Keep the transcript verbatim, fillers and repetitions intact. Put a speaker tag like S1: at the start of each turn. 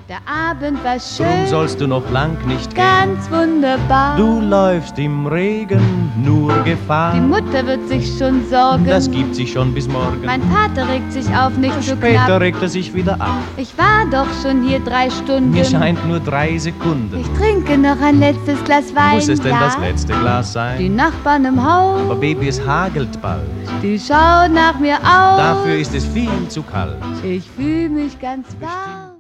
S1: Der Abend war schön.
S2: Drum sollst du noch lang nicht gehen.
S1: Ganz wunderbar.
S2: Du läufst im Regen, nur Gefahr.
S1: Die Mutter wird sich schon sorgen.
S2: Das gibt sich schon bis morgen.
S1: Mein Vater regt sich auf, nicht so
S2: Später
S1: knapp.
S2: regt er sich wieder ab.
S1: Ich war doch schon hier drei Stunden.
S2: Mir scheint nur drei Sekunden.
S1: Ich trinke noch ein letztes Glas Wein.
S2: Muss es denn
S1: ja?
S2: das letzte Glas sein?
S1: Die Nachbarn im Haus,
S2: Aber Baby, es hagelt bald.
S1: die schauen nach mir aus.
S2: Dafür ist es viel zu kalt.
S1: Ich fühle mich ganz warm.